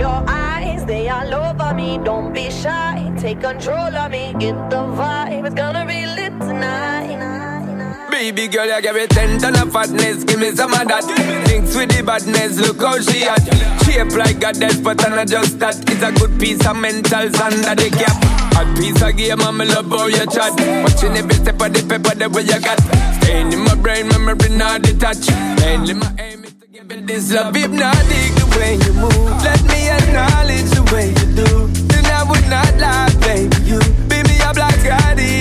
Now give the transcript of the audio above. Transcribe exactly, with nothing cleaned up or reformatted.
your eyes, they all over me. Don't be shy, take control of me. Get the vibe, it's gonna be lit tonight. Baby girl, you give me ten ton of fatness, give me some of that. Thinks with the badness, look how she at. Shape like a death, but I'm not just that. It's a good piece of mentals under the cap. A piece of game, I'm love how you chat. Watching every step of the paper, the way you got. Staying in my brain, memory not detached. Mainly my aim is to give it this love. Hypnotic the way you move. Let me acknowledge the way you do. Then I would not lie, baby. You beat me up like Gotti.